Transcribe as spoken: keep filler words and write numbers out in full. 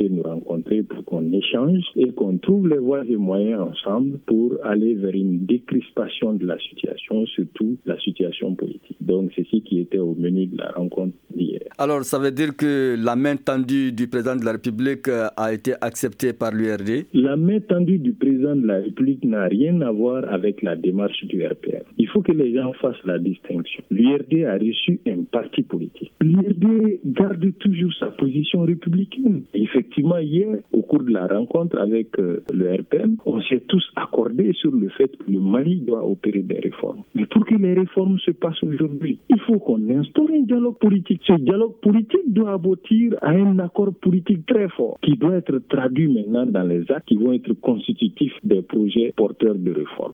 souhaité nous rencontrer pour qu'on échange et qu'on trouve les voies et moyens ensemble pour aller vers une décrispation de la situation, surtout la situation politique. Donc, c'est ce qui était au menu de la rencontre d'hier. Alors, ça veut dire que la main tendue du président de la République a été acceptée par l'U R D? La main tendue du président de la République n'a rien à voir avec la démarche du R P R. Il faut que les gens fassent la distinction. L'U R D a reçu un parti politique. L'U R D garde toujours sa position républicaine. Et effectivement, hier, au cours de la rencontre avec euh, le R P M, on s'est tous accordés sur le fait que le Mali doit opérer des réformes. Mais pour que les réformes se passent aujourd'hui, il faut qu'on instaure un dialogue politique. Ce dialogue politique doit aboutir à un accord politique très fort qui doit être traduit maintenant dans les actes qui vont être constitutifs des projets porteurs de réforme.